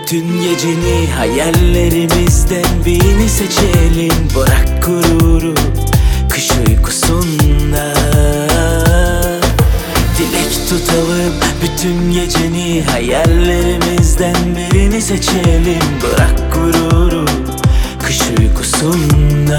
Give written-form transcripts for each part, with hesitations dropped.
bütün geceni hayallerimizden birini seçelim. Bırak gururu kış uykusunda. Dilek tutalım bütün geceni hayallerimizden birini seçelim. Bırak gururu kış uykusunda.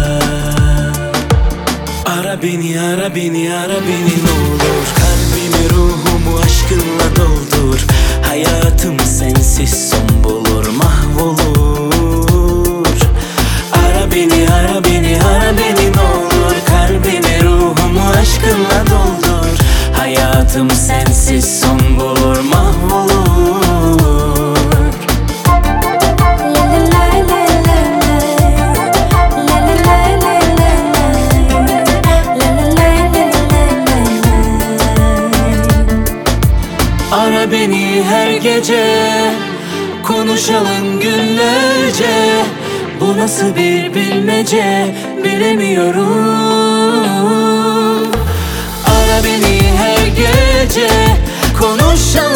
Ara beni, ara beni, ara beni ne olur. Kalbimi, ruhumu aşkınla doldur. Hayatım sensiz son bulur, mahvolur. Ara beni, ara beni, ara beni ne olur. Kalbimi, ruhumu aşkınla doldur. Hayatım sensiz son bulur, mahvolur. Ara beni her gece, konuşalım günlerce. Bu nasıl bir bilmece, bilemiyorum. Ara beni her gece, konuşalım